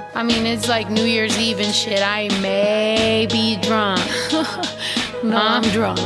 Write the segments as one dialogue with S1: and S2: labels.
S1: I mean, it's like New Year's Eve and shit. I may be drunk. No, I'm drunk.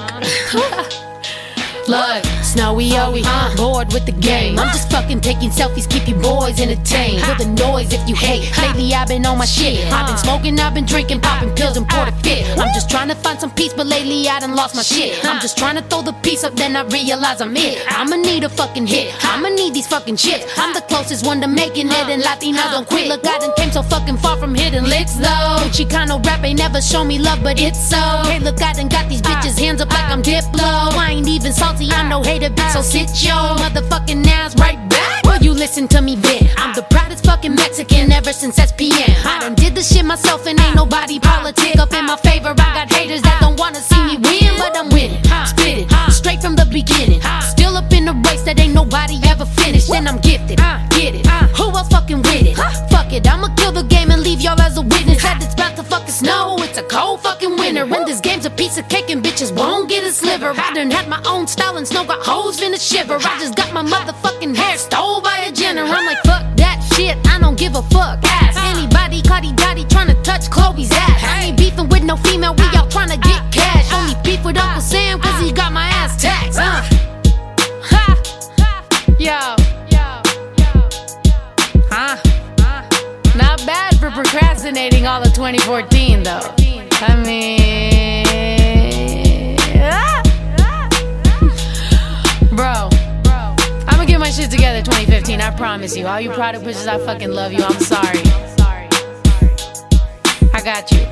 S2: Look, Snowy O, bored with the game. I'm just fucking taking selfies, keep you boys entertained. Hear the noise if you hate. Lately I've been on my shit. I've been smoking, I've been drinking, popping pills and poured a fit. I'm just trying to find some peace, but lately I done lost my shit. I'm just trying to throw the piece up, then I realize I'm it. I'ma need a fucking hit, I'ma need these fucking chips. I'm the closest one to making it, and Latina don't quit. Look, I done came so fucking far from hitting licks though. Chicano rap ain't never shown me love, but it's so. Hey, look, I done got these bitches hands up like I'm Diplo. I ain't even salty, I know hater bitch, so sit your motherfucking ass right back. Will you listen to me then? I'm the proudest fucking Mexican ever since SPN. I done did the shit myself and ain't nobody politic up in my favor. I got haters that don't wanna see me win, but I'm winning. Spit it, straight from the beginning. Still up in the race that ain't nobody ever finished. And I'm gifted, get it. Who else fucking with it? Fuck it, I'ma kill the game and leave y'all as a witness that it's about to fucking snow. It's a cold fucking winter, and this game's a piece of cake and bitches won't get a sliver. I done had my own style and snow got hoes finna shiver. I just got my motherfucking hair stole by a Jenner. I'm like, fuck that shit, I don't give a fuck. Ask anybody, Cardi Dottie tryna touch Chloe's ass. I ain't beefing with no female, we all tryna get cash. Only beef with Uncle Sam cause he got my ass taxed.
S1: Yo. Not bad for procrastinating all of 2014 though. I mean, bro, I'ma get my shit together 2015, I promise you. All you product bitches, I fucking love you, I'm sorry. I got you.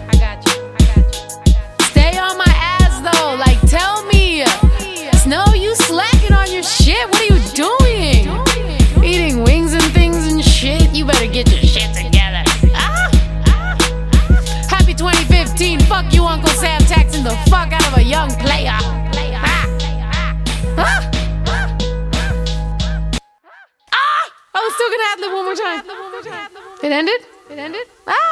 S1: Stay on my ass though, like tell me. Snow, you slacking on your shit, what are you doing? Eating wings and things and shit, you better get your shit together. Happy 2015, fuck you Uncle Sam taxing the fuck out of a young player. I was still gonna ad-lib one more time. It ended?